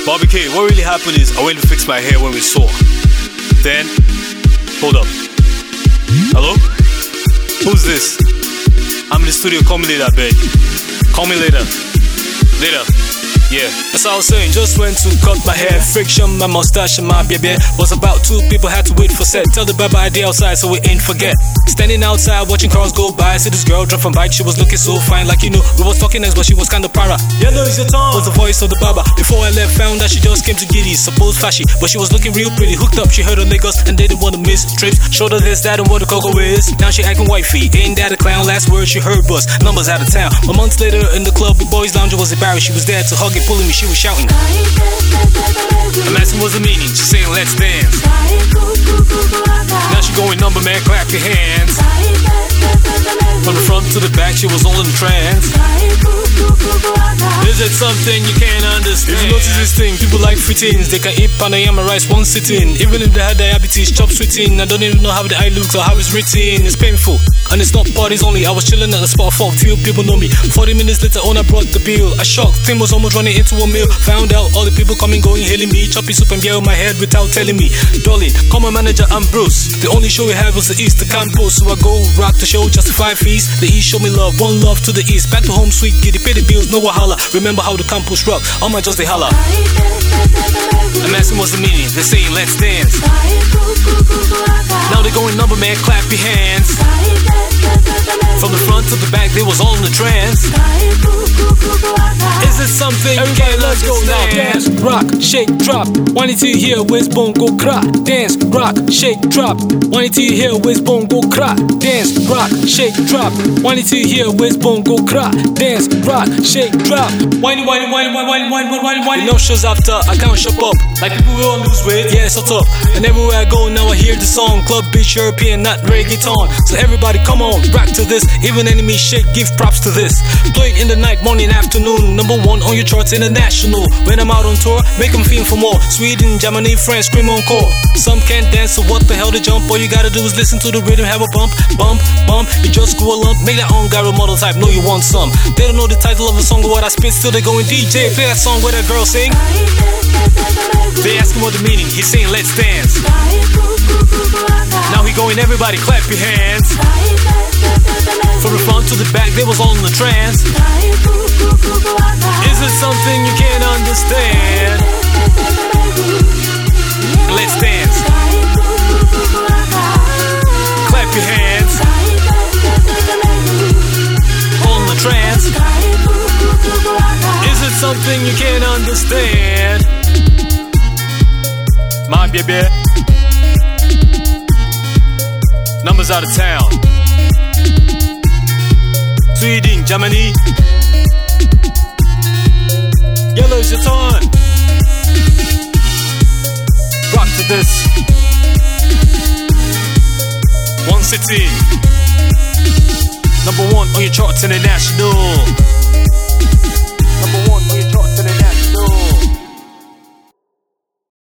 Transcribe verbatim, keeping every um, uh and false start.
Bobby K, what really happened is I went to fix my hair when we saw. Then, hold up. Hello? Who's this? I'm in the studio, call me later, I beg. Call me later. Later. Yeah, that's all I was saying. Just went to cut my hair, friction, my mustache and my baby. Was about two people had to wait for set. Tell the bye-bye day outside so we ain't forget. Standing outside watching cars go by. See this girl drop from bike, she was looking so fine. Like you knew, we was talking next but she was kinda para. Yellow is your tongue was the voice of the baba. Before I left, found that she just came to Giddy. Supposed flashy, but she was looking real pretty. Hooked up, she heard her niggas and they didn't want to miss trips. Showed her this, that and what the cocoa is. Now she acting wifey, ain't that a clown? Last word she heard was numbers out of town. A month later in the club with boys lounge was embarrassed. She was there to hug and pulling me, she was shouting. I'm asking what's the meaning, she saying let's dance. Now she going number man, clap your hands. From the front to the back, she was all in trance. Is it something you can't understand? If you notice this thing, people like frittings. They can eat Panayama rice one sitting. Even if they had diabetes, chop sweeting. I don't even know how the eye looks or how it's written. It's painful, and it's not parties only. I was chilling at the spot, fuck, few people know me. Forty minutes later on, I brought the bill. I shocked, thing was almost running into a meal. Found out all the people coming, going, hailing me. Choppy soup and beer on my head without telling me. Dolly, call my manager, I'm Bruce. The only show we had was the East, the campus. So I go rock the show, justify fees. The East show me love, one love to the East. Back to home, sweet kitty, pay the bills, no wahala. Remember how the campus rock, all my just they holla. I'm asking what's the meaning, they saying let's dance. Now they going number man, clap your hands. From the front to the back, they was all in the trance. Is it something you can't let's go now? Dance, rock, shake, drop. One to your heel, waist bone, go crack. Dance, rock, shake, drop. One to your heel, waist bone, go crack. Dance, rock, shake, drop. One to your heel, waist bone, go crack. Dance, rock, shake, drop. Whiny, whiny, whiny, whiny, whiny, whiny, whiny, whiny. No shows after, I can't shop up. Like people will lose weight, yeah, so tough. And everywhere I go, now I hear the song. Club beach, European, not reggaeton. So everybody, come on, rock to this. Even enemy shake, give props to this. Play it in the night, morning, afternoon. Number one on your charts, international. When I'm out on tour, make them feel for more. Sweden, Germany, France, scream on core. Some can't dance, so what the hell to jump? All you gotta do is listen to the rhythm, have a bump, bump, bump. You just go a lump, make that own gyro model type, know you want some. They don't know the title of the song or what I spit, still they going D J, play that song where that girl sing. They ask him what the meaning, he's saying let's dance. Now he going everybody clap your hands. From the front to the back, they was all in the trance. Is it something you can't understand? Let's dance. Clap your hands. All in the trance. Is it something you can't understand? My baby. Numbers out of town. Sweden, Germany. Yellow is your turn. Rock to this. One city. Number one on your charts international.